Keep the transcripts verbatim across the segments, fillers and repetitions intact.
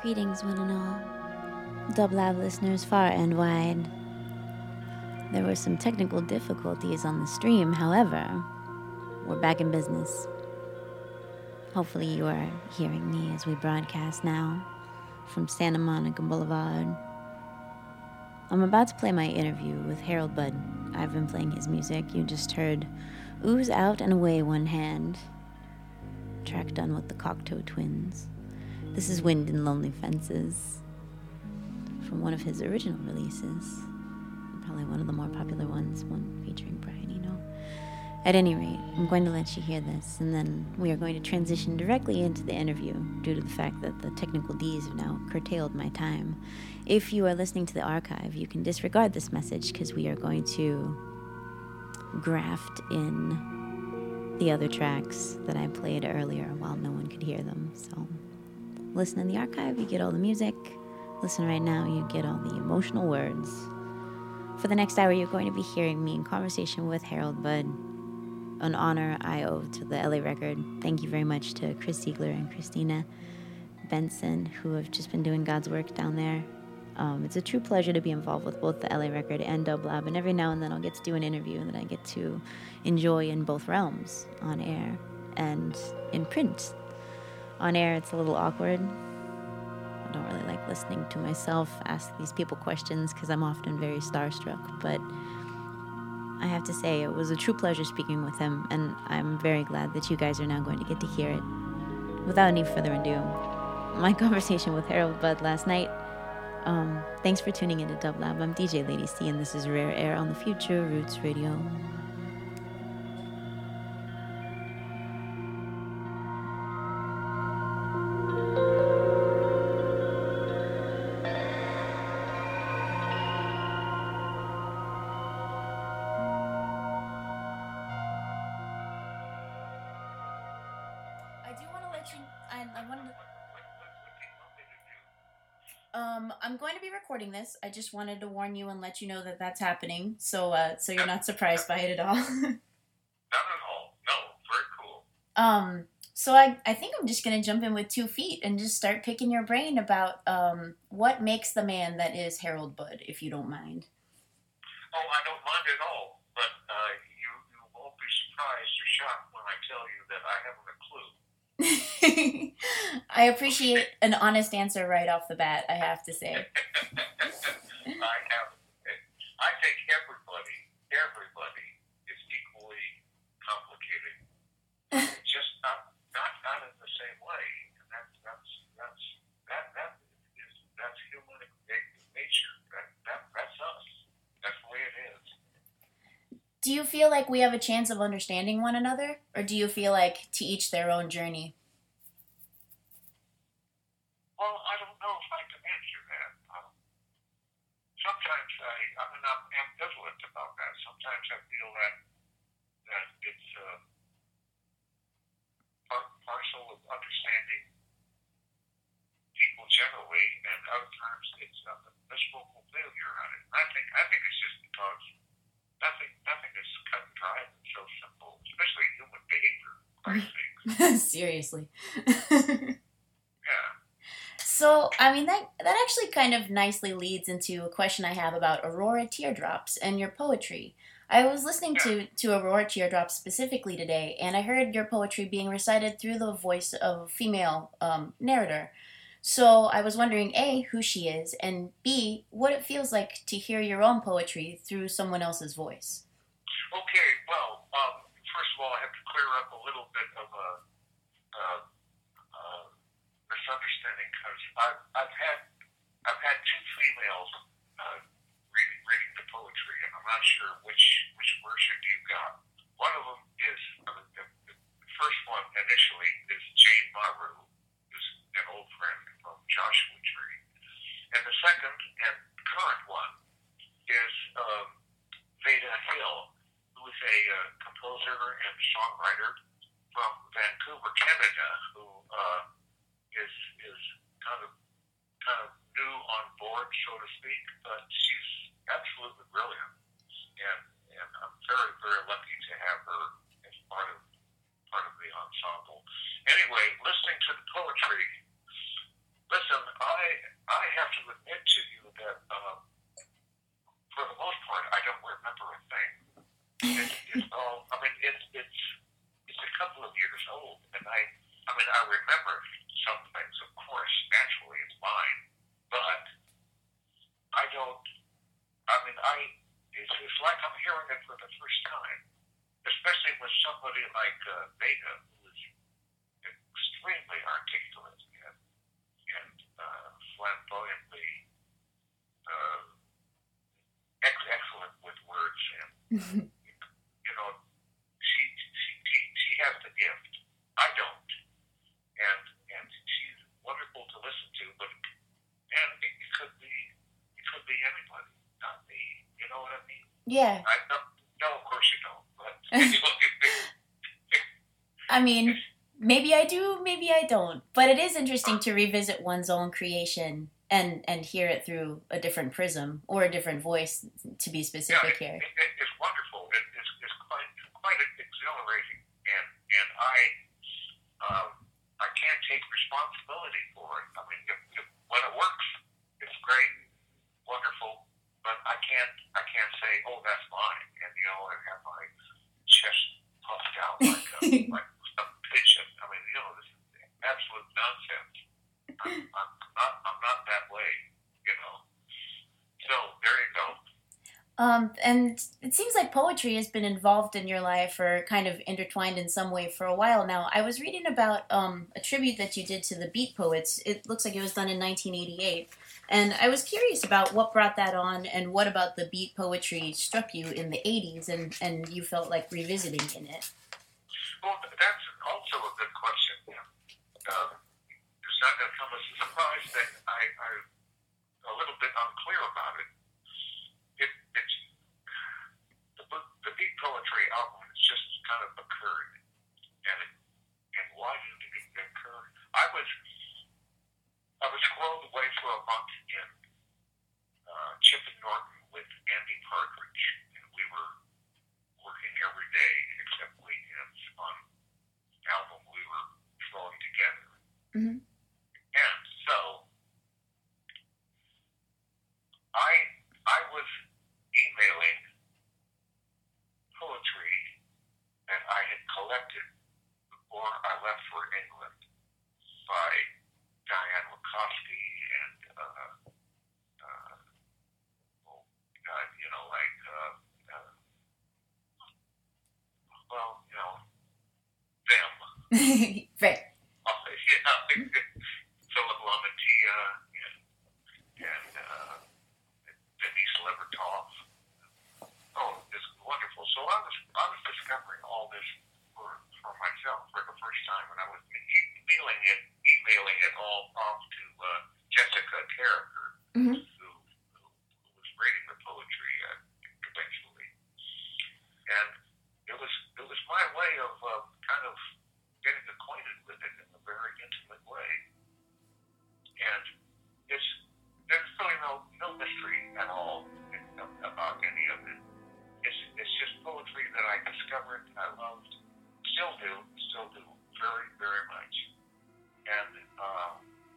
Greetings, one and all. Dublab listeners far and wide. There were some technical difficulties on the stream, however, we're back in business. Hopefully you are hearing me as we broadcast now from Santa Monica Boulevard. I'm about to play my interview with Harold Budd. I've been playing his music. You just heard Ooze Out and Away One Hand, track done with the Cocteau Twins. This is Wind in Lonely Fences from one of his original releases. Probably one of the more popular ones, one featuring Brian Eno. At any rate, I'm going to let you hear this, and then we are going to transition directly into the interview due to the fact that the technical D's have now curtailed my time. If you are listening to the archive, you can disregard this message because we are going to graft in the other tracks that I played earlier while no one could hear them. So listen in the archive, you get all the music. Listen right now, you get all the emotional words. For the next hour, you're going to be hearing me in conversation with Harold Budd, an honor I owe to the L A Record. Thank you very much to Chris Ziegler and Christina Benson, who have just been doing God's work down there. Um, it's a true pleasure to be involved with both the L A Record and Dublab, and every now and then I'll get to do an interview that I get to enjoy in both realms, on air and in print. On air, it's a little awkward. I don't really like listening to myself ask these people questions because I'm often very starstruck, but I have to say it was a true pleasure speaking with him, and I'm very glad that you guys are now going to get to hear it. Without any further ado, my conversation with Harold Budd last night. Um, thanks for tuning into Dublab. I'm D J Lady C, and this is Rare Air on the Future Roots Radio. Um, I'm going to be recording this. I just wanted to warn you and let you know that that's happening, so uh, so you're not surprised by it at all. Not at all. No, very cool. Um, so I, I think I'm just going to jump in with two feet and just start picking your brain about um, what makes the man that is Harold Budd, if you don't mind. Oh, I don't mind at all, but uh, you, you won't be surprised or shocked when I tell you that I haven't a clue. I appreciate an honest answer right off the bat, I have to say. I have. I think everybody, everybody is equally complicated. Just not, not, not in the same way. And that's, that's, that's, that, that is, that's human nature. That, that, that's us. That's the way it is. Do you feel like we have a chance of understanding one another? Or do you feel like to each their own journey? Well, I don't know if I can answer that. Um, sometimes I, I mean, I'm ambivalent about that. Sometimes I feel that, that it's uh, part parcel of understanding people generally, and other times it's a miserable failure on it. I think, I think it's just because Nothing, nothing is cut and dry and so simple, especially human behavior, quite things. Seriously. Yeah. So, I mean, that that actually kind of nicely leads into a question I have about Aurora Teardrops and your poetry. I was listening Yeah. to, to Aurora Teardrops specifically today, and I heard your poetry being recited through the voice of a female um, narrator. So I was wondering, A, who she is, and B, what it feels like to hear your own poetry through someone else's voice. Okay, well, um, first of all, I have to clear up a little bit of a uh, uh, misunderstanding because I've, I've had I've had two females uh, reading reading the poetry, and I'm not sure which which version you got. One of them is uh, the, the first one initially is Jane Maru, who's an old friend from Joshua Tree. And the second and current one is um, Veda Hill, who is a uh, composer and songwriter from Vancouver, Canada, who uh, is is kind of kind of new on board, so to speak, but she's absolutely brilliant, and and I'm very very lucky to have her as part of part of the ensemble. Anyway, listening to the poetry. Listen, I uh, Vega, who was extremely articulate and, and uh, flamboyantly uh, ex- excellent with words, and you know, she, she she she has the gift. I don't, and and she's wonderful to listen to, but and it, it could be it could be anybody, not me. You know what I mean? Yeah. I don't. No, of course you don't. But I mean, maybe I do, maybe I don't. But it is interesting to revisit one's own creation and, and hear it through a different prism or a different voice, to be specific yeah, here. It, it, it's wonderful. It, it's it's quite quite exhilarating, and and I um, I can't take responsibility for it. I mean, if, if, when it works, it's great, wonderful. But I can't I can't say, oh, that's mine, and you know, and have my chest puffed out like a, like a pigeon. I mean, you know, this is absolute nonsense. I'm, I'm not I'm not that way, you know. So there you go. Um, and it seems like poetry has been involved in your life or kind of intertwined in some way for a while now. I was reading about um, a tribute that you did to the Beat Poets. It looks like it was done in nineteen eighty-eight. And I was curious about what brought that on and what about the beat poetry struck you in the eighties and, and you felt like revisiting in it. Well, that's also a good question. Uh, it's not going to come as a surprise that I, I'm a little bit unclear about it. It it's the, the beat poetry album has just kind of occurred. And, it, and why did it occur? I was... I was squirreled away for a month in uh, Chip and Norton with Andy Partridge, and we were working every day except weekends on an album we were throwing together. Mm-hmm. And so I I was emailing poetry that I had collected before I left for England by Diane Wachowski and, uh, uh, oh God, you know, like, uh, uh, well, you know, them. Right. Uh, yeah, Philip Lamantia and, and uh, Denise Levertov. Oh, it's wonderful. So I was, I was discovering all this for, for myself for the first time, and I was emailing it, emailing it all off to uh, Jessica Carricker, Mm-hmm. who, who, who was reading the poetry uh, eventually, and it was it was my way of uh, kind of getting acquainted with it in a very intimate way, and it's there's really no no mystery at all about any of it. It's it's just poetry that I discovered, I loved, still do, still do very very much. And, um,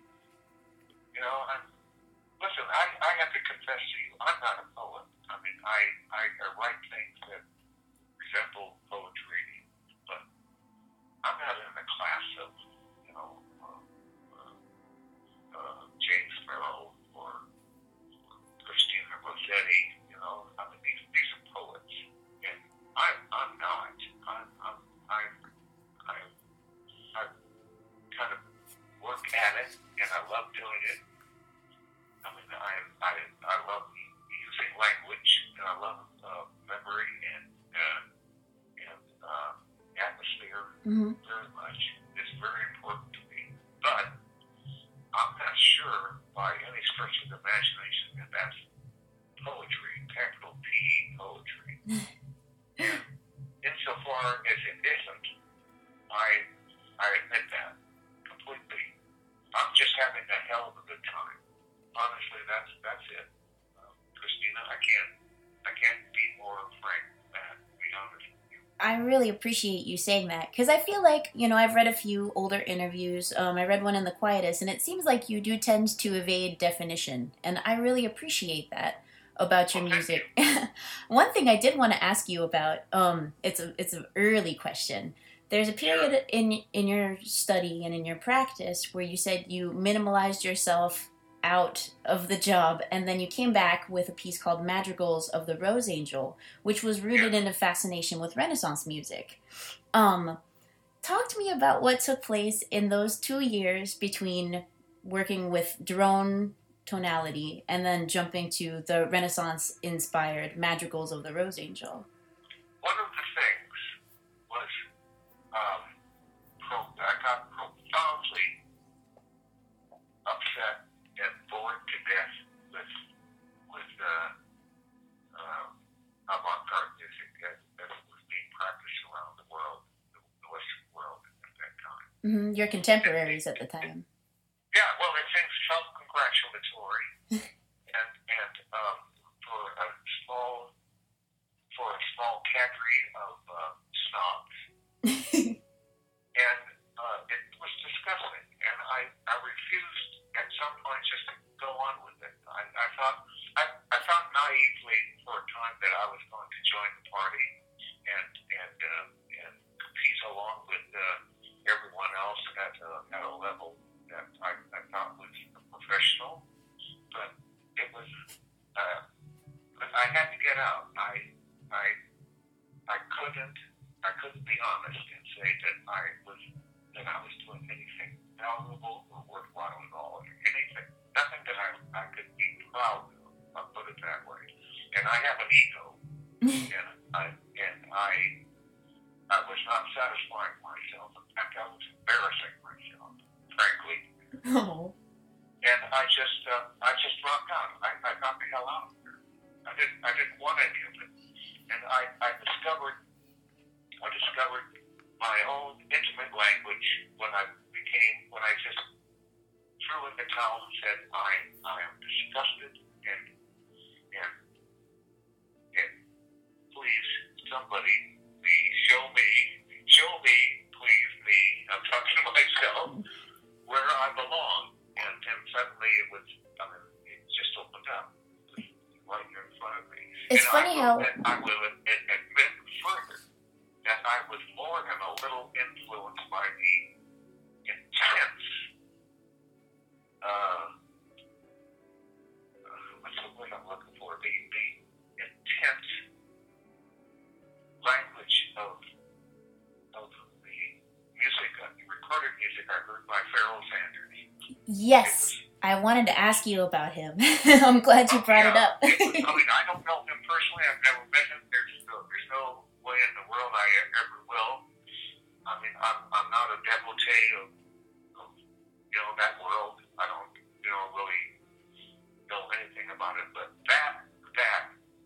you know, I'm, listen, I, I have to confess to you, I'm not a poet. I mean, I, I, I write things that resemble poetry, but I'm not in the class of, you know, uh, uh, uh, James Farrell or Christina Rossetti, you know. I mean, these, these are poets, and I'm, I'm not. I'm, I'm, I'm, I'm, I'm kind of work at it, and I love doing it. I mean, I I, I love using language, and I love uh, memory and uh, and uh, atmosphere Mm-hmm. very much. It's very important to me. But I'm not sure by any stretch of the imagination that that's poetry, capital P poetry. And insofar as it isn't, I I admit that completely. I'm just having a hell of a good time. Honestly, that's that's it. Uh, Christina, I can't I can't be more frank than that, to be honest with you. I really appreciate you saying that because I feel like, you know, I've read a few older interviews. Um, I read one in The Quietus, and it seems like you do tend to evade definition, and I really appreciate that about your Well, thank music. you. One thing I did want to ask you about, um, it's a it's an early question. There's a period in in your study and in your practice where you said you minimalized yourself out of the job, and then you came back with a piece called Madrigals of the Rose Angel, which was rooted Yeah. in a fascination with Renaissance music. Um, talk to me about what took place in those two years between working with drone tonality and then jumping to the Renaissance-inspired madrigals of the Rose Angel. One of the things was um, pro- I got profoundly upset and bored to death with with uh, uh, avant-garde music as, as it was being practiced around the world, the, the Western world at that time. Mm-hmm. Your contemporaries at the time. Yeah, well, it seems self-congratulatory, and and um, for a small for a small cadre of uh, snobs, and uh, it was disgusting, and I, I refused at some point just to go on with it. I, I thought I, I thought naively for a time that I was going to join the party and and uh, and compete along with uh, everyone else at a, at a level that I, I thought was professional, but it was. Uh, but I had to get out. I I I couldn't I couldn't be honest and say that I was that I was doing anything valuable or worthwhile at all. Anything, nothing that I I could be proud of. I'll put it that way. And I have an ego, and I and I I was not satisfying myself. In fact, I was embarrassing myself, frankly. Oh. And I just uh, I just dropped out. I, I got the hell out of there. I didn't I didn't want any of it. And I, I discovered I discovered my own intimate language when I became when I just threw in the towel and said I I am disgusted and and and please somebody please show me show me please me I'm talking to myself where I belong. And then suddenly it was I mean it just opened up right here in front of me. It's and funny I, how and I will admit further that I was more than a little influenced by the intense, uh, what's the word I'm looking for? The, the intense language of of the music, uh, the recorded music I heard by Pharoah Sanders. yes. I wanted to ask you about him. I'm glad you brought yeah, it up. it was, I mean, I don't know him personally. I've never met him. There's no, there's no way in the world I ever will. I mean, I'm, I'm not a devotee of, of, you know, that world. I don't, you know, really know anything about it. But that, that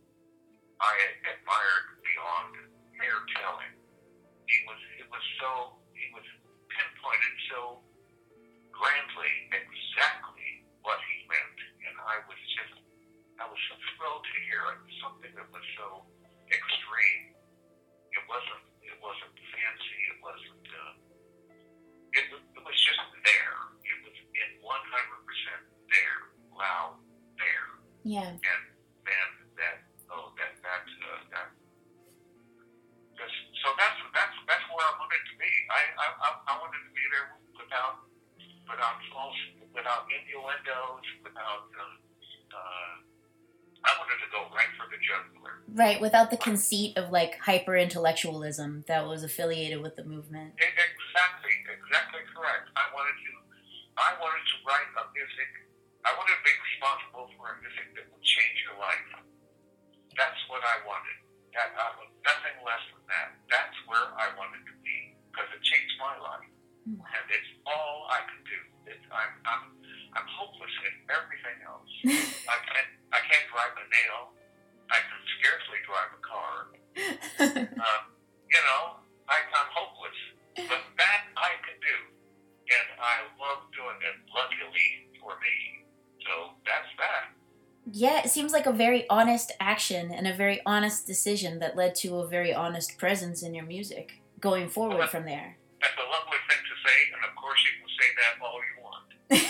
I admired beyond mere telling. He was, it was so, he was pinpointed so grandly, exactly what he meant, and I was just, I was so thrilled to hear it. Something that was so extreme. It wasn't, it wasn't fancy. It wasn't. Uh, it was, it was just there. It was in one hundred percent there, loud there. Yeah. And then that, oh, that, that, uh, that. Just, so that's that's that's where I wanted to be. I I I wanted to be there without. Without false, without innuendos, without, uh, uh, I wanted to go right for the jugular. Right, without the conceit of like hyper-intellectualism that was affiliated with the movement. Exactly, exactly correct. I wanted to, I wanted to write a music, I wanted to be responsible for a music that would change your life. That's what I wanted. That, I was nothing less than that. That's where I wanted to be, because it changed my life. Wow. And it's all I can do. It's, I'm, I'm, I'm hopeless in everything else. I can't, I can't drive a nail. I can scarcely drive a car. uh, you know, I, I'm hopeless. But that I can do, and I love doing it. Luckily for me, so that's that. Yeah, it seems like a very honest action and a very honest decision that led to a very honest presence in your music going forward well, from there. That's a lovely thing to say, and of course you can say that all you want.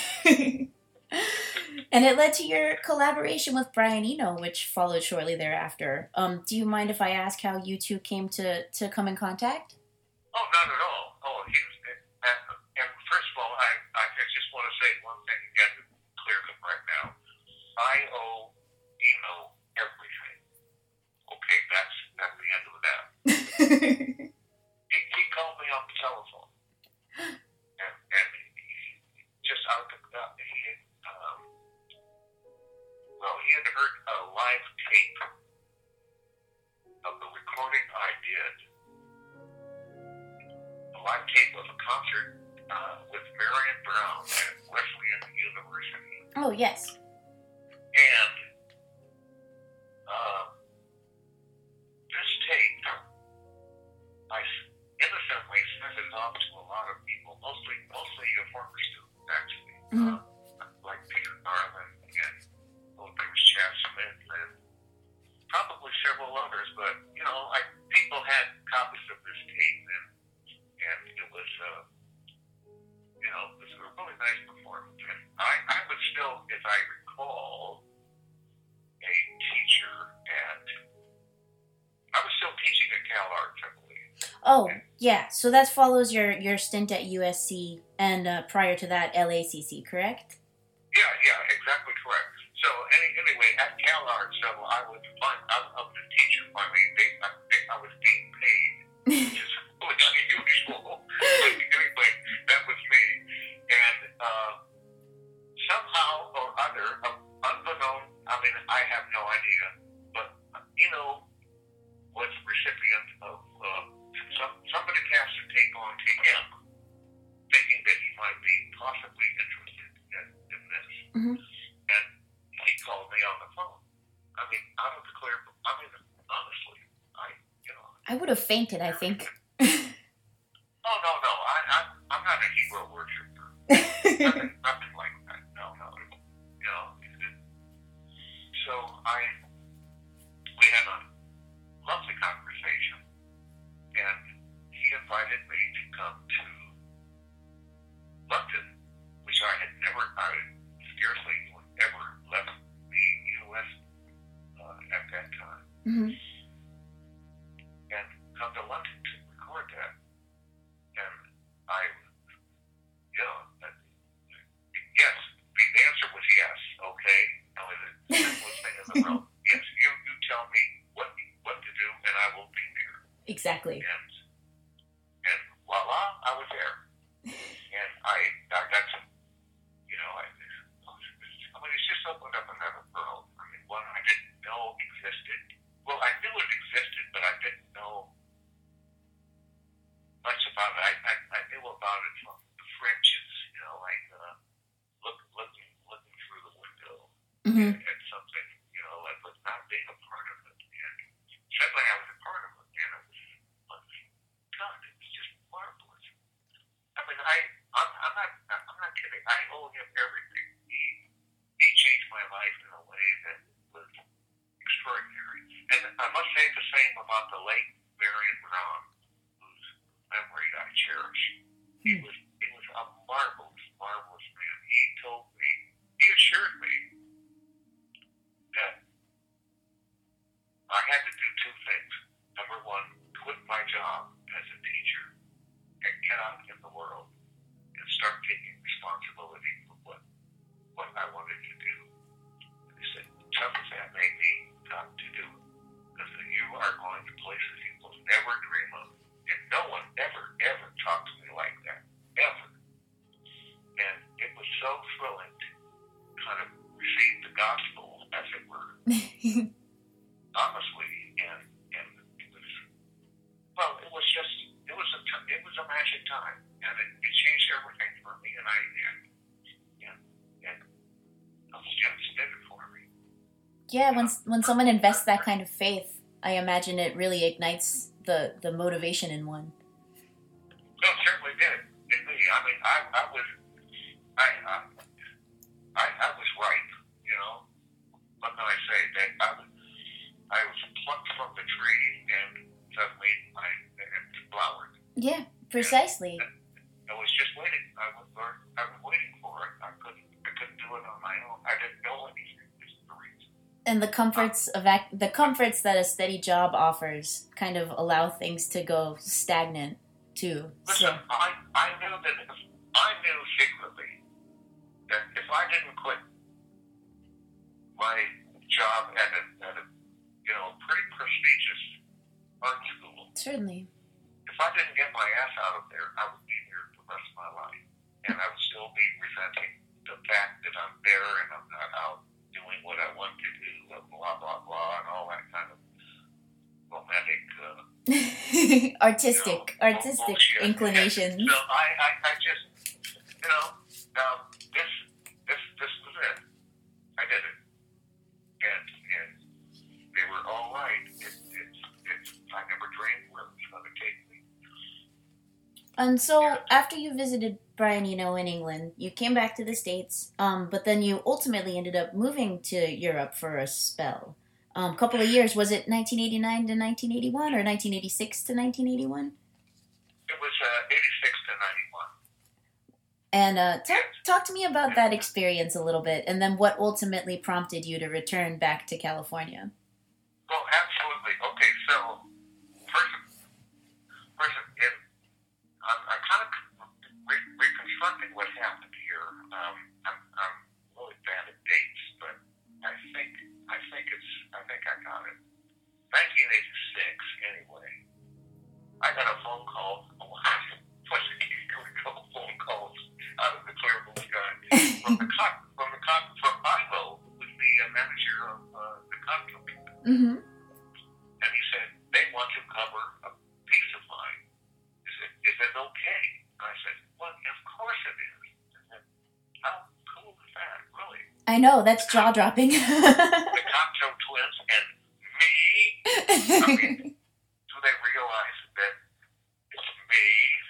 And it led to your collaboration with Brian Eno, which followed shortly thereafter. Um, do you mind if I ask how you two came to, to come in contact? Oh, not at all. Oh, he was, and, and first of all, I, I just want to say one thing again to clear them right now. I owe Eno everything. Okay, that's, that's the end of that. he, he called me on the telephone. out the, uh, he had, um, well, he had heard a live tape of the recording I did, a live tape of a concert uh, with Marion Brown at Wesleyan University. Oh, yes. And uh, this tape, I innocently sent it off to a lot of people, mostly mostly a former student, actually, Mm-hmm. uh, like Peter Garland and oh, there was Chad Smith and probably several others. But you know, I people had copies of this tape, and and it was uh, you know, it was a really nice performance. And I, I was still, as I recall, a teacher at I was still teaching at Cal Arts, I believe. Oh, yeah. So that follows your, your stint at U S C and uh, prior to that, L A C C, correct? Yeah, yeah, exactly correct. So any, anyway, at Cal Arts, so I was I, I was a teacher. I mean, they, I, they, I was being paid, which is really unusual. But anyway, that was me. And uh, somehow or other, uh, unbeknown, I mean, I have no idea, but uh, you know, was recipient of uh, some, somebody passed a tape on to him, thinking that he might be possibly interested in, in this. Mm-hmm. And he called me on the phone. I mean, out of the clear, I mean, honestly, I, you know. I would have fainted, I think. Oh, no, no, I, I, I'm not a hero worshiper. nothing, nothing like that. No, no. You know, it, so I, we had a lovely conversation, and he invited me to come to London, which I had never, I scarcely ever left the U S uh, at that time, Mm-hmm. and come to London to record that. And I, you know, uh, yes, the answer was yes, okay? I was the simplest thing in the world. Yes, you, you tell me what what to do, and I will be there. Exactly. And and voila, I was there. And I, I got some, you know, I, I mean, it's just opened up another world. I mean, one I didn't know existed. Well, I knew it existed, but I didn't know much about it. I, I, I knew about it from the fringes, you know, like uh, look, looking looking through the window Mm-hmm. at, at something, you know, like, but not being a part of it. And suddenly I was a part of it, and it was, God, it was just marvelous. I mean, I, I'm, I'm not, I'm not kidding. I owe him everything. He, he changed my life in a way that was extraordinary. And I must say the same about the late Marion Brown, whose memory I cherish. He was, he was a marvelous, marvelous man. He told me, he assured me that I had to do two things. Number one, quit my job as a teacher and get out in the world and start taking responsibility for what, what I wanted to do. And he said, tough as that may be, got to do it. Because you are going to places you will never dream of. And no one ever, ever talked to me like that. Ever. And it was so thrilling to kind of receive the gospel, as it were, honestly. And, and it was, well, it was just, it was a, t- it was a magic time. And it, it changed everything for me. And I, and, and, and it was devastated for me. Yeah, when when someone invests that kind of faith, I imagine it really ignites the, the motivation in one. No, it certainly did. It did. I mean, I, I was, I, I, I, I was ripe, you know. What can I say? That I was, I was plucked from the tree, and suddenly I it flowered. Yeah, precisely. And I was just waiting. I was, I was waiting for it. I couldn't, I couldn't do it on my own. I didn't know anything. This is the reason. And the comforts of ac- the comforts that a steady job offers kind of allow things to go stagnant too. Listen, So I, I knew that if, I knew secretly that if I didn't quit my job at a, at a you know, pretty prestigious art school, certainly. if I didn't get my ass out of there, I would be here for the rest of my life. And I would still be resenting the fact that I'm there and I'm not out doing what I want to do, blah, blah, blah, and all that kind of romantic, uh, artistic, you know, artistic bullshit. inclinations. So I, I, I just, you know, um, this, this, this was it. I did it, and and they were all right. It, it's, it's. I never dreamed where it was going to take me. And so, after you visited Brian Eno in England, you came back to the States, um, but then you ultimately ended up moving to Europe for a spell. A um, couple of years. Was it nineteen eighty-nine to nineteen eighty-one or nineteen eighty-six to nineteen eighty-one? It was uh, eighty-six to ninety-one. And uh, talk, talk to me about that experience a little bit, and then what ultimately prompted you to return back to California. Well, absolutely. Okay, so first, first, in, I'm, I'm kind of re- reconstructing what happened here. Um, I'm, I'm really bad at dates, but I think I think it's I think I got it. nineteen eighty-six, anyway. I got a phone call. Plus, you keep doing a couple phone calls out of the clear blue sky from the cop, from the cop from Ivo, who was the uh, manager of uh, the cocktail people. Mm-hmm. And he said, they want to cover a piece of mine. Is it, is it okay? And I said, well, of course it is. I said, how cool is that, really? I know, that's jaw-dropping. The cocktail twins and me? I mean, do they realize that it's me?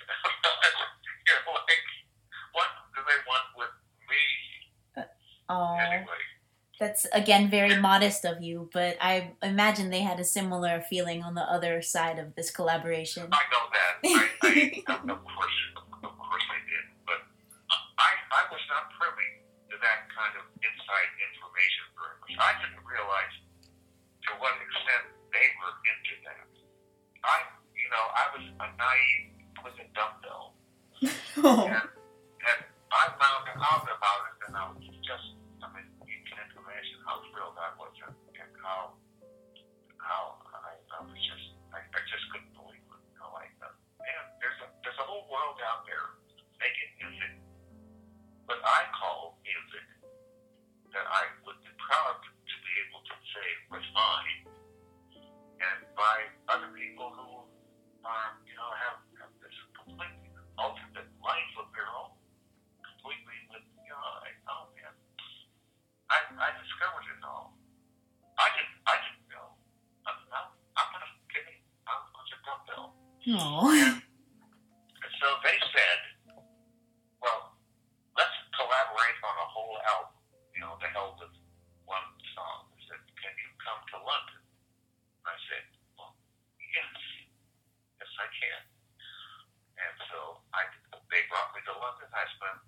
You know, like, what do they want with me? Oh. Anyway. That's, again, very modest of you, but I imagine they had a similar feeling on the other side of this collaboration. I know that. I, I, of course, of course I did. But I, I was not privy to that kind of inside information very much. I didn't realize to what extent they were into that. I, you know, I was a naive, with a dumbbell. Oh. And, and I found out about it, and I was just, I mean, you can't imagine how thrilled I was, and, and how, how I, I was just, I, I just couldn't believe it. You know, like, uh, man, there's a, there's a whole world out there making music, but I call music that I would be proud to be able to say was mine, and by other people who are, you know, have, have this completely alternate life of their own, completely with, you know, I, oh man, I, I discovered it all. I didn't, I didn't know. I'm, I'm, I'm not kidding. I was a dumbbell. Oh. And, and so they said, well, let's collaborate on a whole album. You know, the hell with one song. They said, can you come to London? And I said, well, yes. Yes, I can. And so I, they brought me to London. I spent,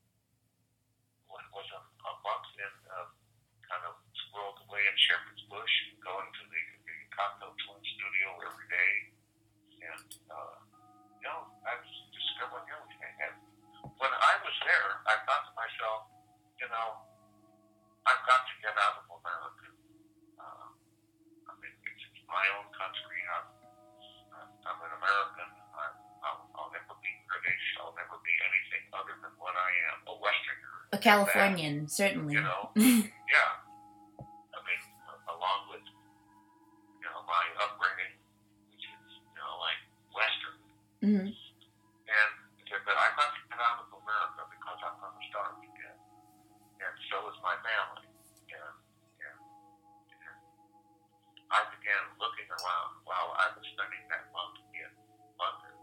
what was a, a month in, uh, kind of swirled away in Shepherd's Bush, going to the, the Cocktail Twin studio every day. And, uh, you know, I was discovering everything. And when I was there, I thought to myself, you know, I've got to get out of America. Uh, I mean, it's, it's my own country. I'm, I'm, I'm an American. I'm, I'll, I'll never be British. I'll never be anything other than what I am, a Westerner. A Californian, that, certainly. You know, yeah. I mean, along with, you know, my upbringing, which is, you know, like Western. Mm-hmm. And, but I've got to get out of America because I'm going to starve again. And so is my family. And, and, and I began looking around while I was spending that month in London.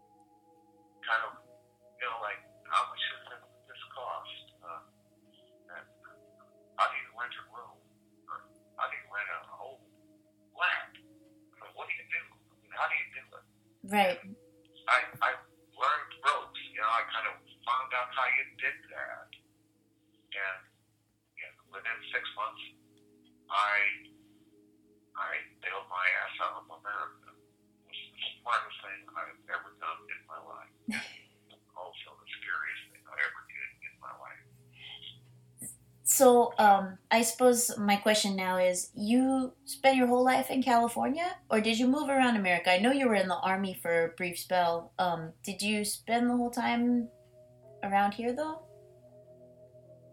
Kind of, you know, like, how much does this cost? Uh, and how do you rent a room? Or how do you rent a whole flat? I mean, what do you do? I mean, how do you do it? Right. And I, I learned ropes. You know, I kind of found out how you did that. And, and within six months, I I bailed my ass out of America. It was the smartest thing I've ever done in my life. Also the scariest thing I ever did in my life. So, um, I suppose my question now is, you spent your whole life in California, or did you move around America? I know you were in the Army for a brief spell. Um, did you spend the whole time around here, though?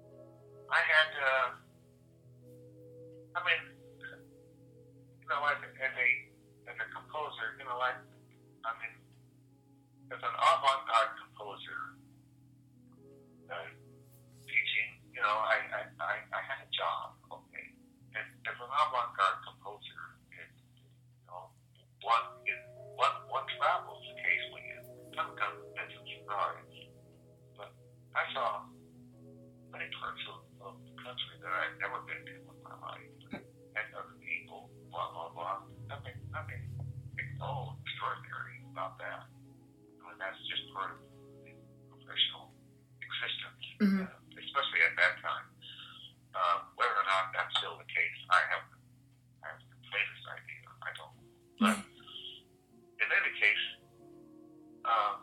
of, of the country that I'd never been to in my life, and other people, blah blah blah. Nothing, nothing, oh, extraordinary about that. I mean, that's just part of the professional existence, Mm-hmm. uh, especially at that time. Uh, whether or not that's still the case, I have, I have the faintest idea. I don't. But in any case, um,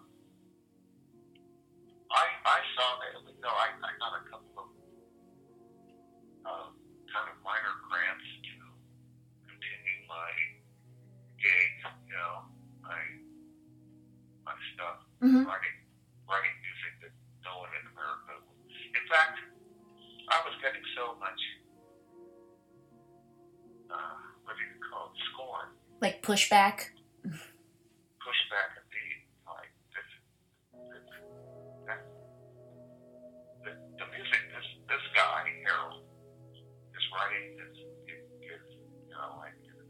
I I saw that. You know, I, I got a couple of uh, kind of minor grants to continue my gig. You know, my my stuff, Mm-hmm. writing writing music that no one in America would. In fact, I was getting so much. Uh, what do you call it? Scorn. Like pushback. Pushback indeed. Like this, this that, the, the music. This this guy Harold is writing. Is is you know like it's,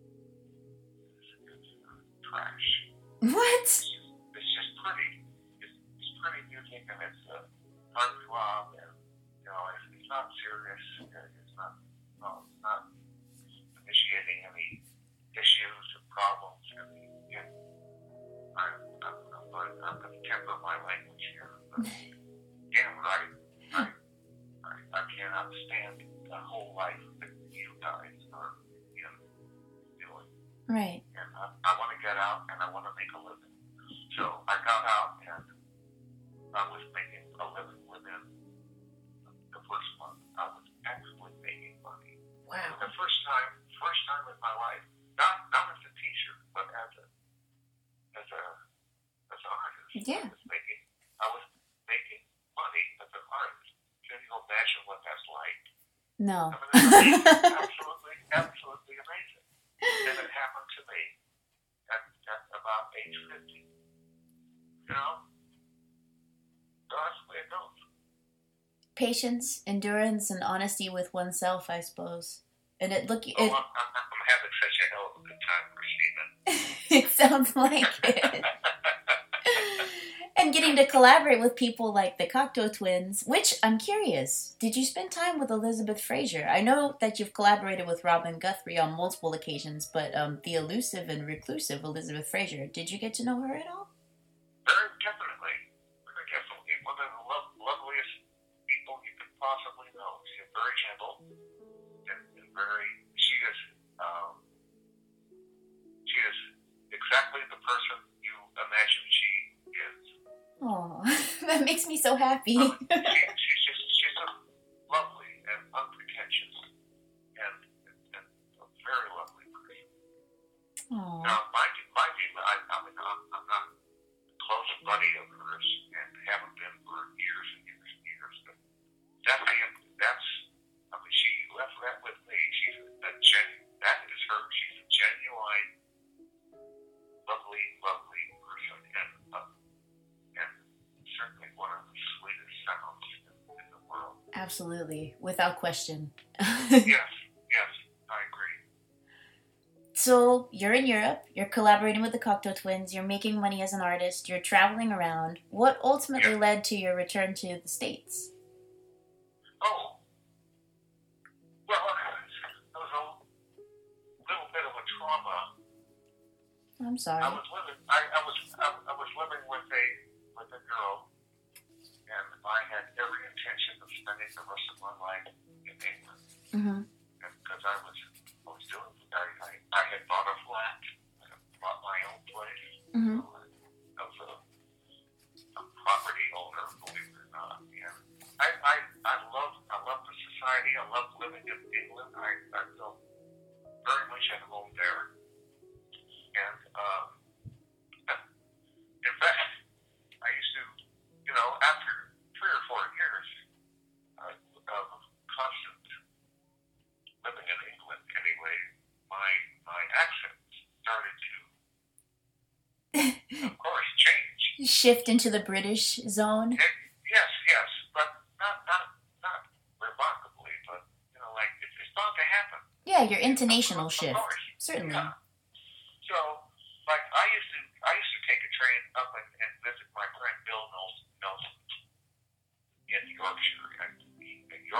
it's uh, trash. What? It's just, it's just pretty. It's, it's pretty music and it's a uh, heartthrob and you know it's, it's not serious. It's not. No, it's not initiating any issues or problems. And, and I'm, I'm, I'm, going, I'm going to temper my language here. But, yeah, right. I, I, I cannot stand the whole life that you guys are you know, doing. Right. And I, I want to get out and I want to make a living. So I got out and I was making a living within the first month. I was actually making money. Wow. The first time, first time in my life, not not as a teacher, but as a as a as an artist. Yeah. I was making I was making money as an artist. Can you imagine what that's like? No. I mean, it's amazing. absolutely, absolutely amazing. And it happened to me at, at about age fifty. You know, so that's the way it goes. Patience, endurance, and honesty with oneself, I suppose. And it look. It, Oh, I'm, I'm, I'm having such a hell of a good time, Christina. it sounds like it. And getting to collaborate with people like the Cocteau Twins, which I'm curious, did you spend time with Elizabeth Fraser? I know that you've collaborated with Robin Guthrie on multiple occasions, but um, the elusive and reclusive Elizabeth Fraser, did you get to know her at all? Very definitely. Very definitely. One of the lo- loveliest people you could possibly know. She's very gentle and, and very, she is, um, she is exactly the person you imagine she is. Oh, that makes me so happy. Um, she, she's just, she's a lovely and unpretentious and, and, and a very lovely person. Oh, Now, mind you, mind you I, I mean, I'm, I'm not a close buddy of hers and haven't been for years and years and years, but that's, that's, I mean, she left that with me. She's a gen, that is her. She's a genuine, lovely, lovely person and, uh, and certainly one of the sweetest sounds in, in the world. absolutely, without question. Yes, yes, I agree. So, you're in Europe, you're collaborating with the Cocteau Twins, you're making money as an artist, you're traveling around. What ultimately Yeah. led to your return to the States? Oh, well, it was a little bit of a trauma. I'm sorry. I was living. I, I was. I, I was living with a with a girl, and I had every intention of spending the rest of my life in England. Mm-hmm. And because I was, I was doing. I, I, I had bought a flat. I had bought my own place. Mm-hmm. You know, I was a, a property owner, believe it or not. And I, I, I love. I love the society. I love living in England. I, I felt very much at home there. And um, in fact, I used to, you know, after three or four years uh, of constant living in England, anyway, my my accent started to, of course, change. Shift into the British zone? It, yes, yes, but not not not remarkably, but you know, like it's, it's bound to happen. Yeah, your intonational Of shift. course. Certainly. Yeah. So, like, I used to, I used to take a train up and, and visit my friend Bill Nelson, Nelson in Yorkshire, and, and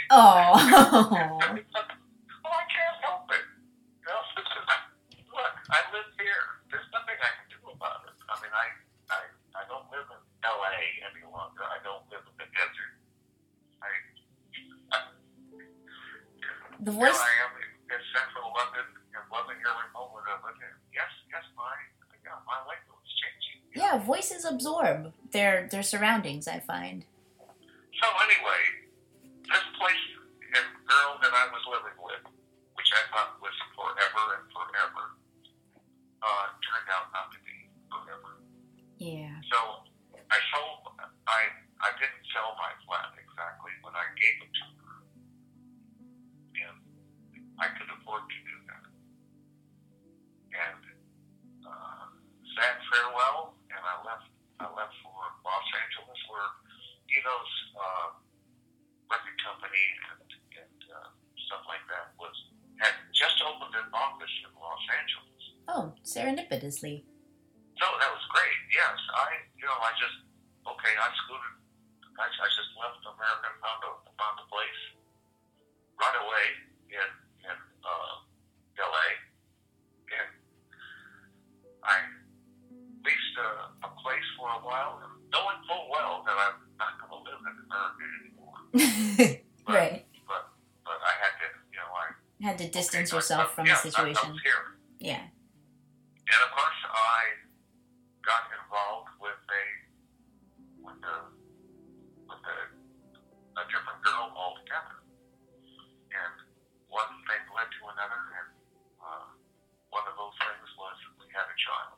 Oh. Well, I can't help it. You know, look, I live here. There's nothing I can do about it. I mean, I, I, I don't live in L A any longer. I don't live in the desert. I, I The here voice. I am in, in central London and loving every moment of it. And yes, yes, my, yeah, my language is changing. Yeah, voices absorb their their surroundings, I find. So anyway, this place and girl that I was living with, which I thought was forever and forever, uh, turned out not to be forever. Yeah. So I sold. I I didn't sell my flat exactly, but I gave it to her, and I could afford to do that. And uh, sad farewell, and I left. I left for Los Angeles, where Dino's uh, record company and and uh, stuff like that was had just opened an office in Los Angeles. Oh, serendipitously. So that was great. Yes, I, you know, I just, okay, I scooted, I, I just left America and found a, found a place right away in, in uh, L A. And I leased a, a place for a while, knowing full well that I'm not going to live in America anymore. But, Right. But, but I had to, you know, I... Had to distance okay, yourself I, from yeah, the situation. I, I was here. Yeah. And of course, I got involved with a with a with a, a different girl altogether, and one thing led to another, and uh, one of those things was we had a child,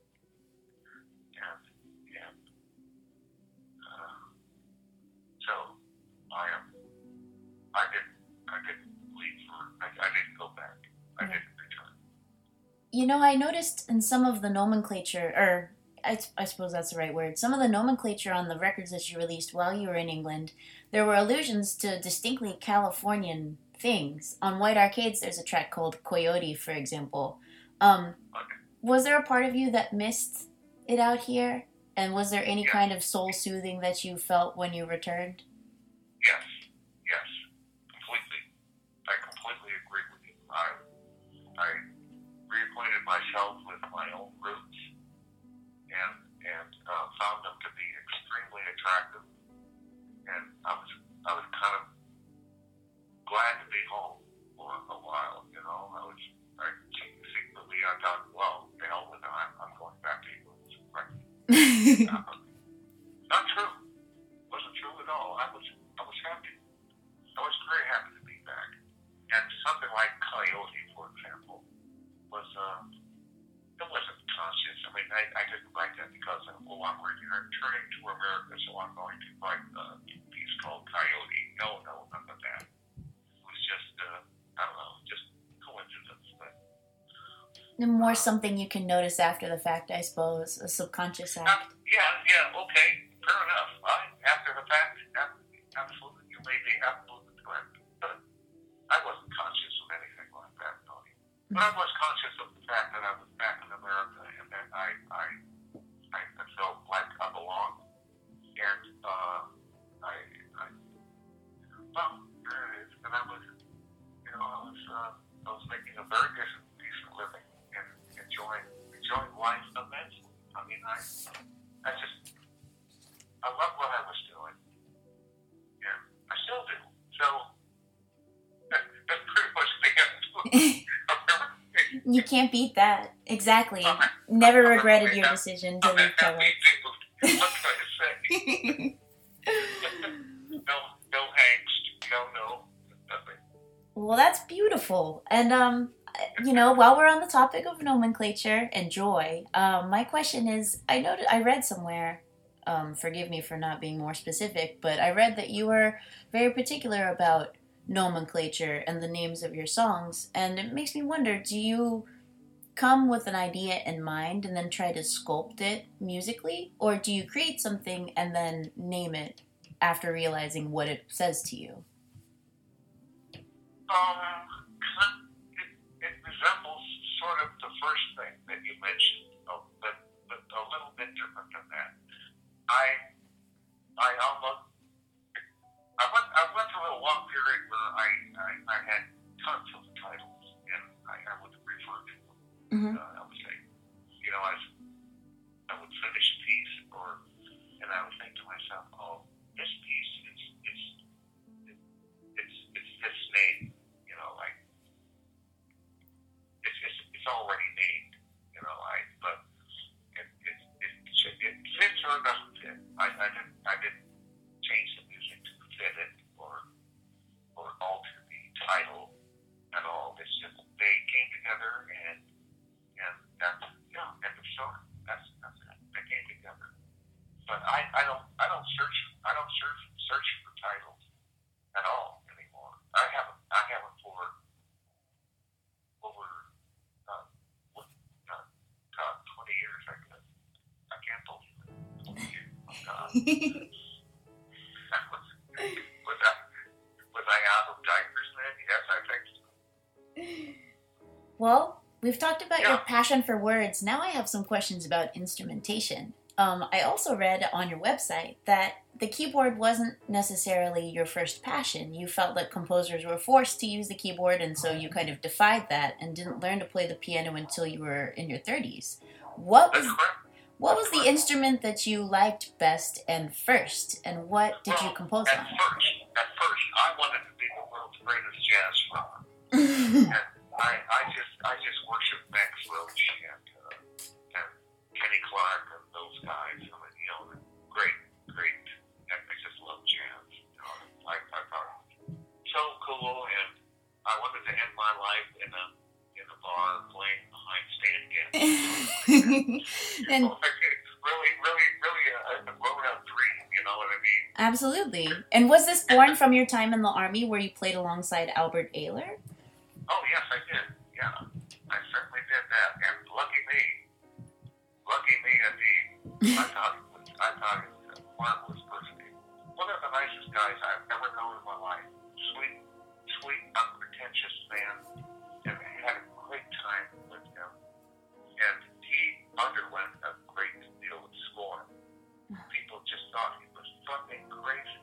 and and uh, so I am I didn't I didn't leave for I, I didn't go back I Yeah. didn't return. You know, I noticed in some of the nomenclature, or I, I suppose that's the right word, some of the nomenclature on the records that you released while you were in England, there were allusions to distinctly Californian things. On White Arcades, there's a track called Coyote, for example. Um, was there a part of you that missed it out here? And was there any Yeah. kind of soul soothing that you felt when you returned? Yes, yes, completely. I completely agree with you. I, I reacquainted myself with my own roots, and and uh, found them to be extremely attractive. And I was I was kind of glad to be home for a while. You know, I was I secretly I thought, well, the hell with it, I'm, I'm going back to England. Right? Uh, not true. Wasn't true at all. I was I was happy. I was very happy to be back. And something like Coyote, for example, was uh, it wasn't conscious. I mean, I, I didn't write that because of, oh, I'm returning to America, so I'm going to write a piece called Coyote. No, no, none of that. It was just uh, I don't know, just coincidence. But More something you can notice after the fact, I suppose, a subconscious uh, act. yeah, yeah, okay, fair enough. I, after the fact, absolutely, you may be absolutely correct. But I wasn't conscious of anything like that, no. But I was conscious of the fact that I was back in America and that I I, I felt like I belonged. And uh, I, I, well, there it is. And I was, you know, I was, uh, I was making a very decent, decent living and enjoying, enjoying life immensely. I mean, I, I just, I love what I was doing. Yeah, I still do. So, that, that's pretty much the end of everything. You can't beat that. Exactly. Never regretted your decision to I'm leave a happy Kellogg. dude. What can I say? no, no angst. No, no, nothing. Well, that's beautiful. And, um, you know, while we're on the topic of nomenclature and joy, um, my question is, I know I read somewhere, um, forgive me for not being more specific, but I read that you were very particular about nomenclature and the names of your songs, and it makes me wonder, do you come with an idea in mind and then try to sculpt it musically, or do you create something and then name it after realizing what it says to you? Um, it, it resembles sort of the first thing that you mentioned, uh, but, but a little bit different than that. I, I almost, I went, I went through a long period Mm-hmm. Uh, I would say, you know, I, I would finish a piece, or and I would think to myself, oh, this piece is is it, it's it's this name, you know, like it's it's, it's already named, you know, like but it it it, it fits or it doesn't fit. I, I didn't I didn't change the music to fit it or or alter the title at all. It's just they came together and and that's yeah, end of story. That's that's it. They came together. But I, I don't I don't search I don't search search for titles at all anymore. I haven't I haven't for over uh, what, uh, God, twenty years I guess. I can't believe it. Oh God. was, was I was I out of diapers then? Yes, I think so. Well, we've talked about Yeah. your passion for words. Now I have some questions about instrumentation. Um, I also read on your website that the keyboard wasn't necessarily your first passion. You felt that composers were forced to use the keyboard, and so you kind of defied that and didn't learn to play the piano until you were in your thirties. What was That's correct. what was the instrument that you liked best and first, and what did you Well, compose at on? first, at first, I wanted to be the world's greatest jazz rock. And I, I just, I just worship Max Roach and, uh, and Kenny Clark and those guys. I mean, you know, great, great. I just love jazz. You know, I, I thought it was so cool, and I wanted to end my life in a, in a bar playing behind Stan Getz. And really, really, really a, a grown-up dream. You know what I mean? absolutely. And was this born from your time in the Army where you played alongside Albert Ayler? Oh, yes, I did. Yeah, I certainly did that. And lucky me, lucky me indeed. I thought it was, I thought it was a marvelous person. One of the nicest guys I've ever known in my life. Sweet, sweet, unpretentious man. And I had a great time with him. And he underwent a great deal of scorn. People just thought he was fucking crazy.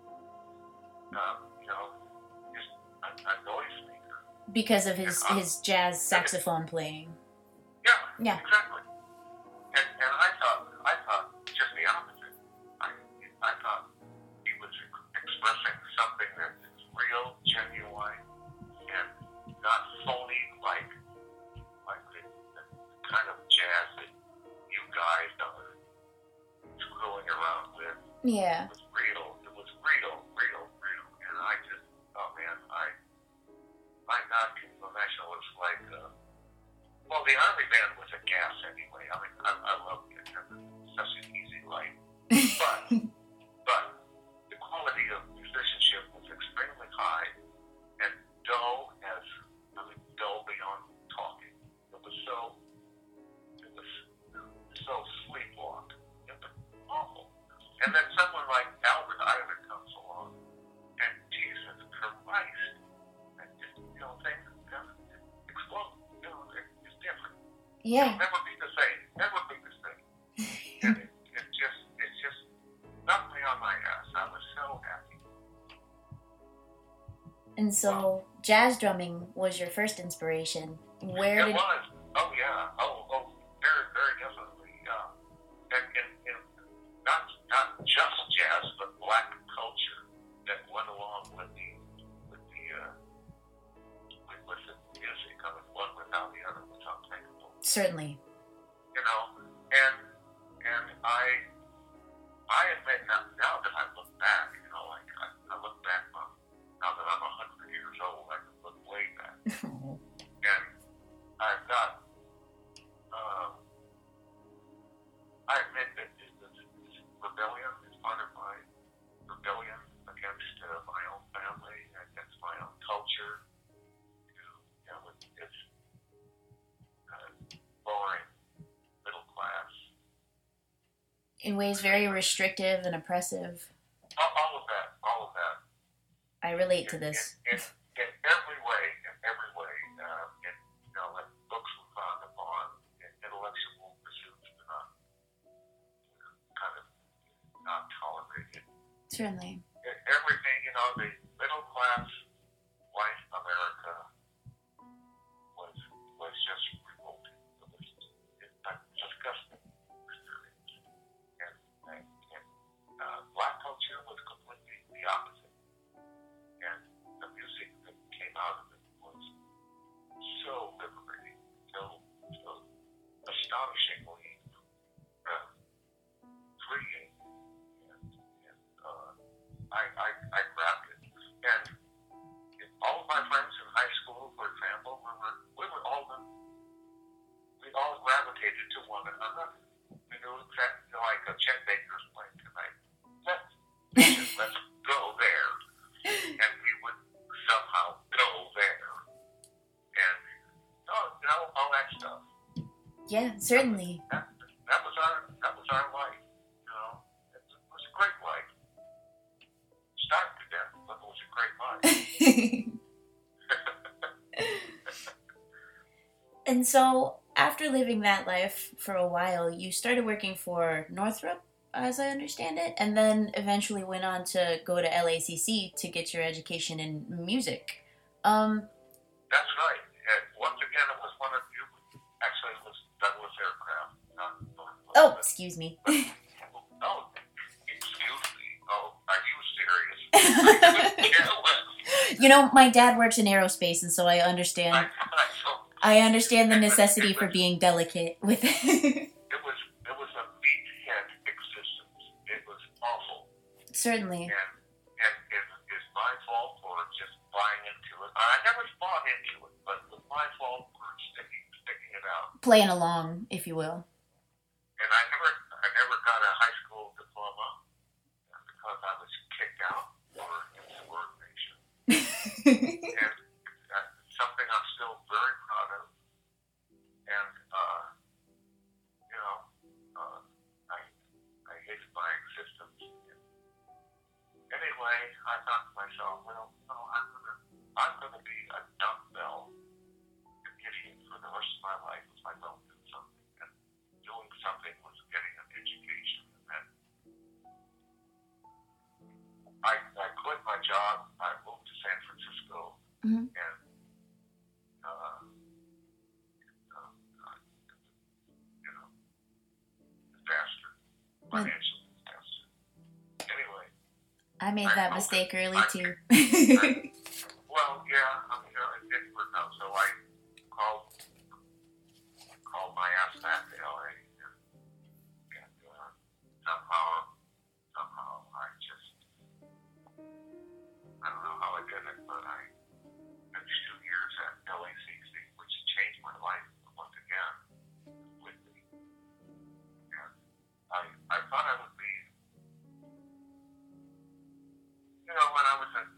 Um, you know, just a, a noise maker. Because of his, his jazz saxophone playing. Yeah, Yeah. exactly. And and I thought I thought just the opposite. I I thought he was ex- expressing something that is real, genuine, and not phony like like the, the kind of jazz that you guys are screwing around with. Yeah. It was real. It was real, real, real. And I just, oh man, I, my God, can you imagine what it's like? Uh, well, the Army band was a gas anyway. I mean, I, I loved it. It was such an easy life. But, but the quality of musicianship was extremely high and dull as, I mean, dull beyond talking. It was so, it was so sleepwalk. It was awful. And then someone like Albert Ayler comes along, and Jesus Christ, and just, you know, things just explode. You know, it, it's different. Yeah. It'll never be the same. Never be the same. And it, it just, it just knocked me on my ass. I was so happy. And so jazz drumming was your first inspiration. Where It did was. Oh, yeah. Oh, oh, very, very definitely. Yeah. And, and, and not, not just jazz, but black culture that went along with the, with the, uh, with, with the music. I mean, one without the other was unthinkable. certainly. You know, and, and I, I admit now, now that I look back, you know, like, I, I look back on, now that I'm a hundred years old, I can look way back. And I've got, uh, I admit that this, this rebellion is part of my rebellion against uh, my own family, against my own culture. You know, you know it's, it's uh, boring, middle class. In ways very restrictive and oppressive. All, all of that, all of that. I relate to this. In, in, in every way, in every way, uh, in, you know, like books were frowned upon, in intellectual pursuits were not, you know, kind of not tolerated. Certainly. In everything, you know, the middle class white America was was just revolting. Yeah, certainly. That, that was our that was our life. You know, it, it was a great life. Starved to death, but it was a great life. And so, after living that life for a while, you started working for Northrop, as I understand it, and then eventually went on to go to L A C C to get your education in music. Um, That's right. And once again, it was one of you. Actually, it was Douglas Aircraft, not Northrop. oh, But- excuse me. but- oh, excuse me. Oh, are you serious? I couldn't care less. You know, my dad works in aerospace, and so I understand. I, I, so, I understand the necessity for being delicate with it. It was it was a meathead existence. It was awful, Certainly. and and it is my fault for just buying into it. I never bought into it, but it was my fault for sticking sticking it out. Playing along, if you will. And I never I never got a high school diploma because I was kicked out for insubordination, and uh, something I'm still very proud of. And uh, you know, uh, I I hated my existence. Anyway, I thought to myself, well, no, I'm gonna I'm gonna be a dumbbell idiot for the rest of my life if I don't do something. And doing something was getting an education. And then I I quit my job. I moved to San Francisco, Mhm. and uh, uh, you know, disaster, financial disaster. Anyway. I made that mistake early, too. Well, yeah, I mean, uh, it didn't work out, so I called called my ass back to L A, and, and uh, somehow, somehow, I just, I don't know how I did it, but I finished two years at L A C C, which changed my life once again, completely. And I, I thought I would be, you know, when I was a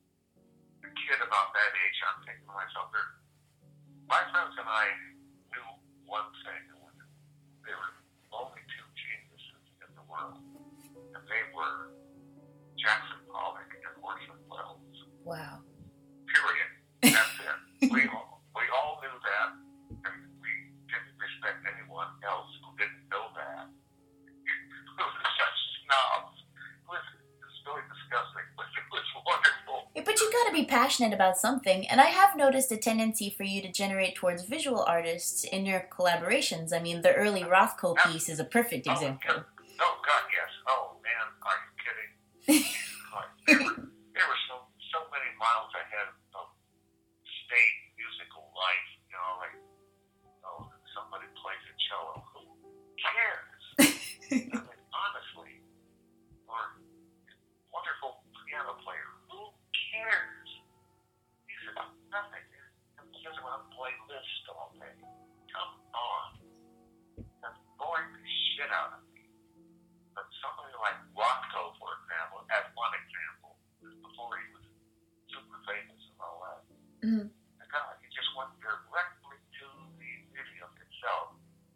kid about that age, I'm thinking to myself, there, my friends and I knew one thing. There were only two geniuses in the world, and they were Jackson Pollock and Orson Welles. Wow. Period. That's it. we, all, we all knew that, and we didn't respect anyone else who didn't know that. It was such snobs. It was, it was really disgusting, but it was wonderful. Yeah, but you gotta be passionate about something, and I have noticed a tendency for you to generate towards visual artists in your collaborations. I mean, the early Rothko piece is a perfect Oh, example. God. Oh, God, yes. Oh, man, are you kidding? Like, they were, they were so, so many miles ahead of state musical life, you know, like, oh, somebody plays a cello. Who cares? I mean, honestly, or wonderful piano player. Who cares? He said, nothing. I'm just around and play Liszt all day. Come on. That's boring the shit out of me. But somebody like Rothko, for example, as one example, before he was super famous and all that, Mhm. the guy, he just went directly to the medium itself.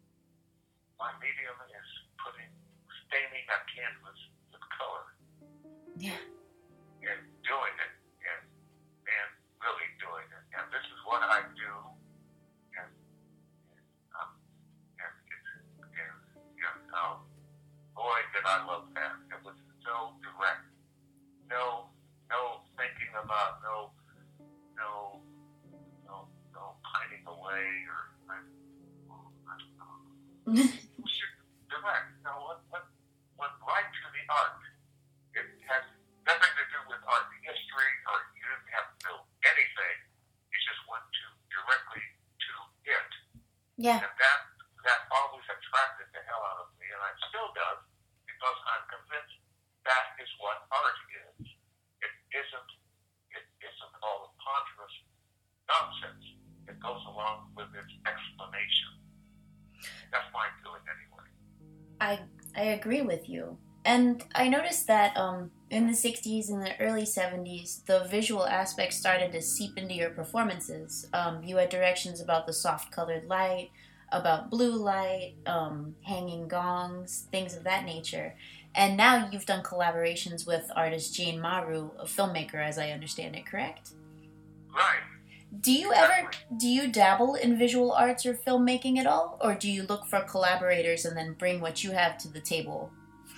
My medium is putting, staining a canvas with color Yeah. and doing it, and and really doing it. And this is what I do, and and, um, and it's and you know, boy, did I love that. It was so direct. No, no thinking about no, no, no, no pining away or I, I don't know. It was just direct. You know what? What? What? Right to the art. It has nothing to do with art history, or you didn't have to know anything. You just went to directly to it, Yeah. and that that always attracted the hell out of me, and it still does, because I'm convinced that is what art is. It isn't. It isn't all the ponderous nonsense. It goes along with its explanation. That's my feeling, anyway. I I agree with you. And I noticed that um, in the sixties and the early seventies, the visual aspects started to seep into your performances. Um, you had directions about the soft colored light, about blue light, um, hanging gongs, things of that nature. And now you've done collaborations with artist Jane Maru, a filmmaker, as I understand it, correct? Right. Do you ever, do you dabble in visual arts or filmmaking at all? Or do you look for collaborators and then bring what you have to the table?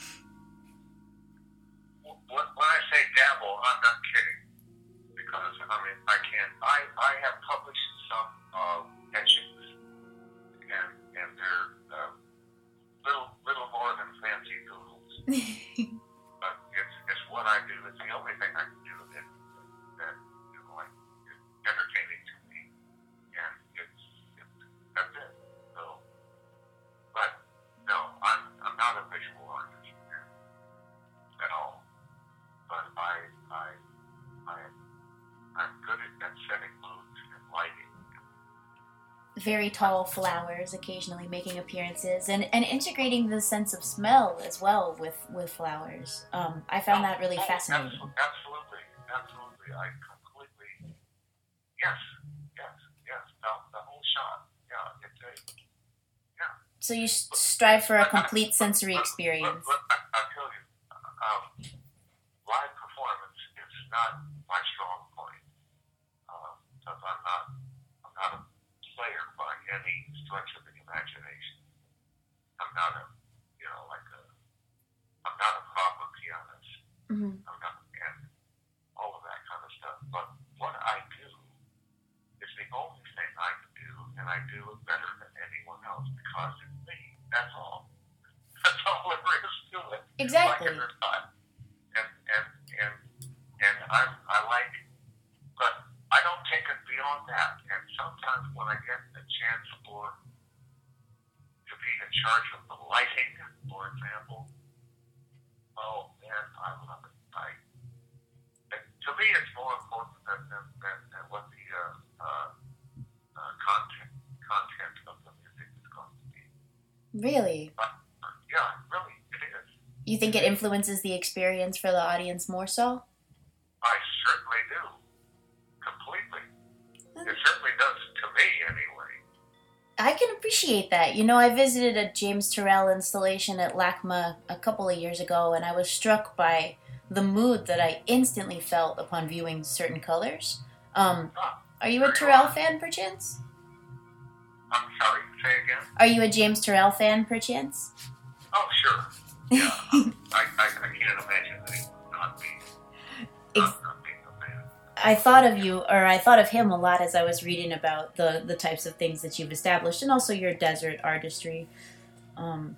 When when I say dabble, I'm not kidding. Because, I mean, I can't. I, I have published some uh, etchings, and, and they're uh, little, little more than fancy doodles. But it's, it's what I do. It's the only thing I can do that, that you know, like, is entertaining to me. And it's, it's that's it. So, but, no, I'm, I'm not a visual artist at all. But I, I, I, I'm good at, at setting moods and lighting. Very tall flowers occasionally making appearances, and, and integrating the sense of smell as well with, with flowers. Um, I found that really Oh, fascinating. Absolutely, absolutely. I completely, yes, yes, yes. The, the whole shot, yeah, it's a, yeah. So you s- strive for a complete sensory But- experience. But, but I, I'll tell you, um, live performance is not my strong point. Uh, because I'm not, I'm not a player by any stretch of the imagination. I'm not a, you know, like a, I'm not a proper pianist. Mhm. I'm not, and all of that kind of stuff. But what I do is the only thing I can do, and I do it better than anyone else because it's me. That's all. That's all there is to it. Exactly. Like it or not. And and and and I'm I like, but I don't take it beyond that. And sometimes when I get a chance for to be in charge of the lighting, for example, oh man, I love it. I and to me, it's more important than than, than, than what the uh, uh, uh, content content of the music is going to be. Really? But uh, yeah, really, it is. You think it influences the experience for the audience more so? I certainly do. Completely. It certainly does to me, anyway. I can appreciate that. You know, I visited a James Turrell installation at LACMA a couple of years ago, and I was struck by the mood that I instantly felt upon viewing certain colors. Um, Ah, are you a Turrell fan, perchance? I'm sorry, say again? Are you a James Turrell fan, perchance? Oh, sure. Yeah. I, I, I can't imagine that he would not be, not, not being a fan. I thought of you, or I thought of him a lot as I was reading about the, the types of things that you've established, and also your desert artistry. Um,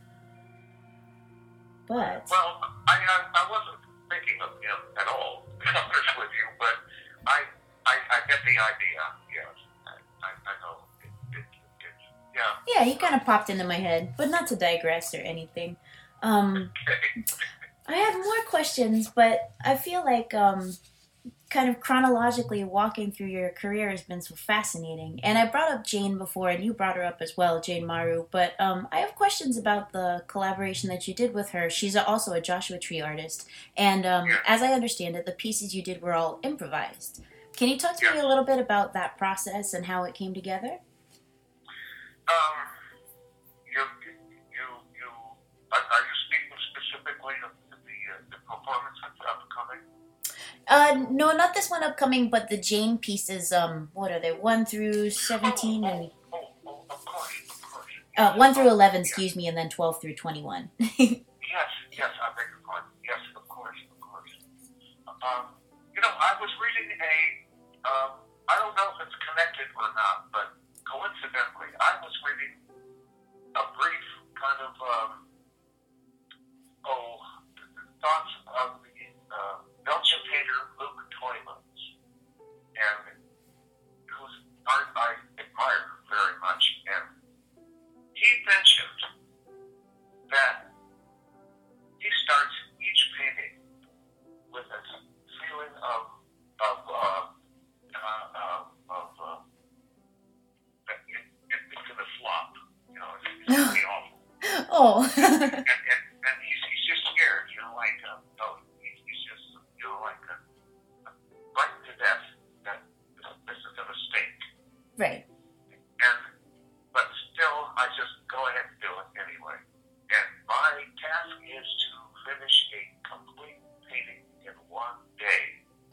but Well, I, I, I wasn't thinking of him at all, to be honest with you, but I, I, I get the idea, yes. I, I, I know. It, it, it's, yeah. yeah, he kind of popped into my head, but not to digress or anything. Um, Okay. I have more questions, but I feel like um, kind of chronologically walking through your career has been so fascinating. And I brought up Jane before, and you brought her up as well, Jane Maru. But um, I have questions about the collaboration that you did with her. She's also a Joshua Tree artist. And um, as I understand it, the pieces you did were all improvised. Can you talk to me a little bit about that process and how it came together? Um, you, you, you, are, are you speaking specifically of the, uh, the performance that's upcoming? Uh, no, not this one upcoming, but the Jane pieces. Um, what are they? One through seventeen, oh, and oh, oh, oh, of course, of course. uh, one through eleven. Yeah. Excuse me, and then twelve through twenty-one. Yes, yes, I beg your pardon. Yes, of course, of course. Um, you know, I was reading a, um, I don't know if it's connected or not, but coincidentally, I was reading a brief kind of, um, oh, thoughts of the uh, Belgian painter Luc Tuymans, and whose art I admire very much. And he mentioned that he starts each painting with a feeling of of uh, uh, uh, of uh, that it, it, it's gonna flop. You know, it's, it's gonna be awful. Oh, and, and, and he's, he's just scared, you know, like, uh, oh, he's, he's just, you know, like, uh, frightened to death that this is going to stink. right. And, but still, I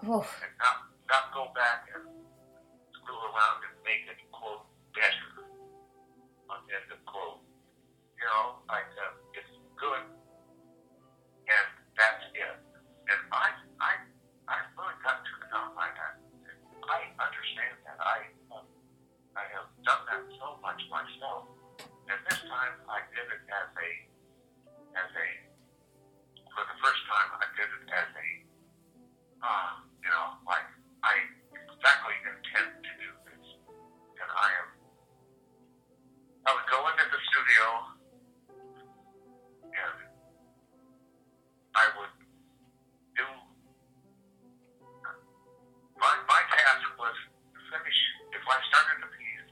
Oh. and not not go back and screw around and make it quote better on end of quote. You know, like uh, it's good, and that's it. And I I I really got turned on by that. I understand that. I uh, I have done that so much myself, and this time I did it as a as a for the first time I did it as a uh, you know like I exactly intend to do this, and I am I would go into the studio and I would do my my task was to finish if I started a piece,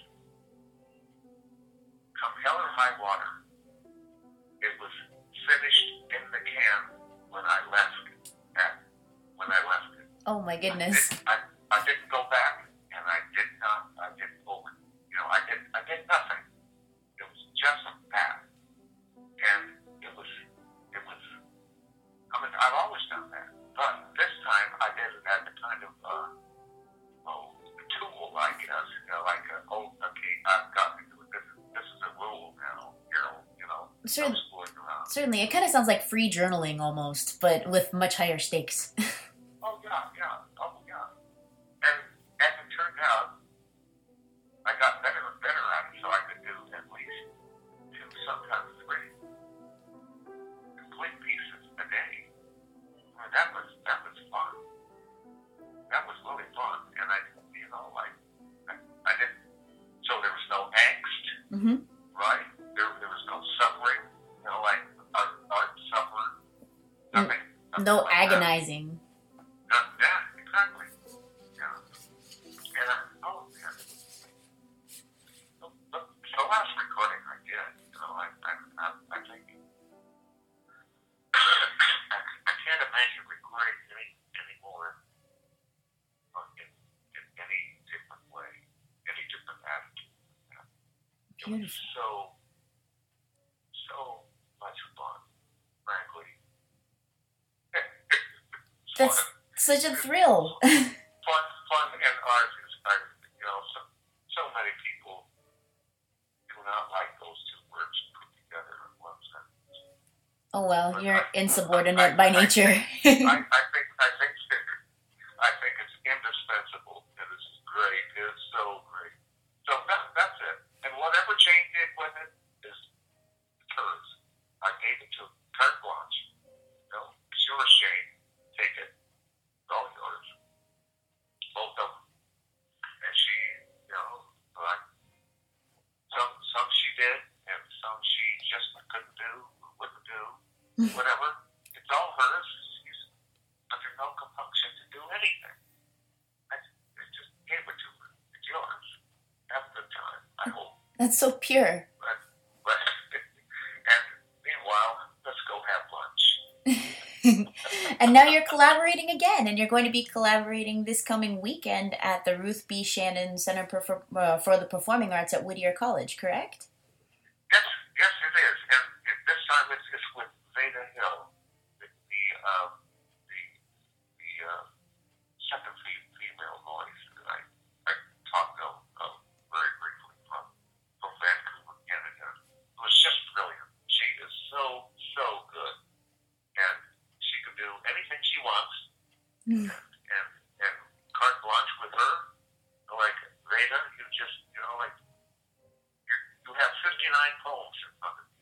come hell or high water, it was finished in the can when I left at when I left it. Oh my goodness. I, I, I didn't go back, and I did not. I didn't over. You know, I did. I did nothing. It was just that, and it was. It was. I mean, I've always done that, but this time I did it as a kind of uh, oh, tool, I guess. You know, like uh, oh, okay, I've got to do it. This is this is a rule now. You know, you know. Cer- I'm exploring around. Certainly, it kind of sounds like free journaling almost, but with much higher stakes. Oh yeah, yeah, oh yeah. And as it turned out, I got better and better at it, so I could do at least two, sometimes three complete pieces a day. I mean, that was that was fun. That was really fun, and I, you know, like I, I didn't. So there was no angst, Mm-hmm. right? There, there was no suffering. You know, like art, art suffered. Nothing. nothing No like that. agonizing. Not that, exactly. Yeah. And I, oh, yeah. The, the, the last recording I did, you know, I, I, I, I think, I, I can't imagine recording any, anymore uh, in, in any different way, any different attitude. It was Beautiful. so, so much fun, frankly. That's Fun. such a thrill. Fun, fun, and art is, I, you know, so, so many people do not like those two words put together in one sentence. Oh well, But you're I- insubordinate I- by I- nature. I, I think, I think, I think it's indispensable. It is great. It is so great. So that, that's it. And whatever Jane did with it is it's hers. I gave it to carte blanche. You know, it's yours, Jane. Take it. It's all yours. Both of them. And she, you know, like, some, some she did, and some she just couldn't do, wouldn't do, whatever. It's all hers. She's under no compunction to do anything. I, I just gave it to her. It's yours. Have a good time, I hope. That's so pure. But, but, and meanwhile, let's go have lunch. And now you're collaborating again, and you're going to be collaborating this coming weekend at the Ruth B. Shannon Center for, uh, for the Performing Arts at Whittier College, correct? Yes, yes, it is. And it, this time it's, it's with Veda Hill, the, the, uh, the, the uh, second fe- female voice that I, I talked to uh, very briefly from, from Vancouver, Canada. It was just brilliant. She is so, so good. And she can do anything she wants. Mm. And, and carte blanche with her, like Veda, you just, you know, like, you you have fifty-nine poems in front of you.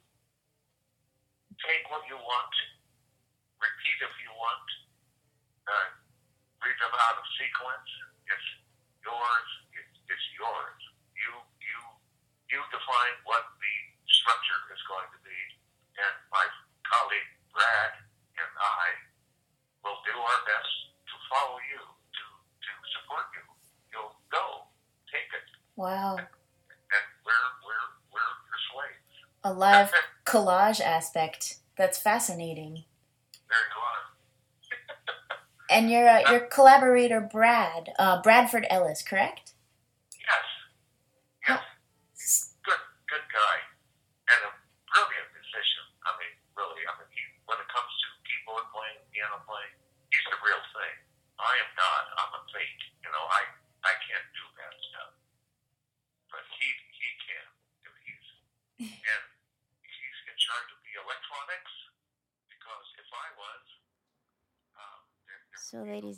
Take what you want, repeat if you want, uh, read them out of sequence. It's yours, it's, it's yours. You, you, you define what the structure is going to be, and my colleague Brad and I will do our best to follow you, to, to support you. You'll go, take it, Wow. and we're, we're, we're your slaves. A live collage aspect. That's fascinating. There you are. And your uh, your collaborator Brad, uh, Bradford Ellis, correct? Yes. Yes. Good, good guy. And a brilliant musician. I mean, really. I mean, he, when it comes to keyboard playing, piano playing, he's the real thing. I am not.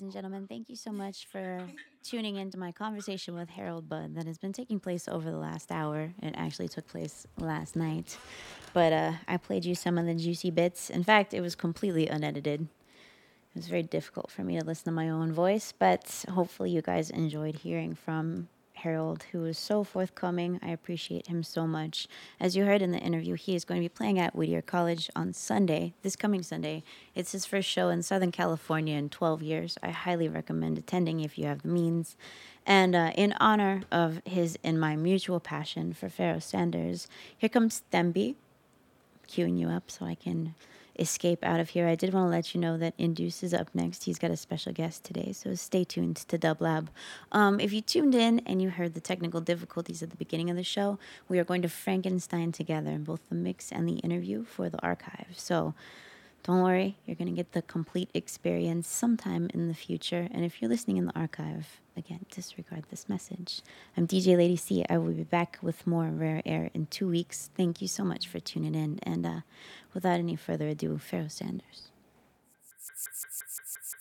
and gentlemen, thank you so much for tuning into my conversation with Harold Budd that has been taking place over the last hour. It actually took place last night. But uh, I played you some of the juicy bits. In fact, it was completely unedited. It was very difficult for me to listen to my own voice, but hopefully you guys enjoyed hearing from Harold, who is so forthcoming. I appreciate him so much. As you heard in the interview, he is going to be playing at Whittier College on Sunday, this coming Sunday. It's his first show in Southern California in twelve years. I highly recommend attending if you have the means. And uh, in honor of his and my mutual passion for Pharoah Sanders, here comes Thembi, queuing you up so I can escape out of here. I did want to let you know that Induce is up next. He's got a special guest today, so stay tuned to Dub Lab. Um, if you tuned in and you heard the technical difficulties at the beginning of the show, we are going to Frankenstein together in both the mix and the interview for the archive. So don't worry, you're going to get the complete experience sometime in the future. And if you're listening in the archive, again, disregard this message. I'm D J Lady C. I will be back with more Rare Air in two weeks. Thank you so much for tuning in. And uh, without any further ado, Pharoah Sanders.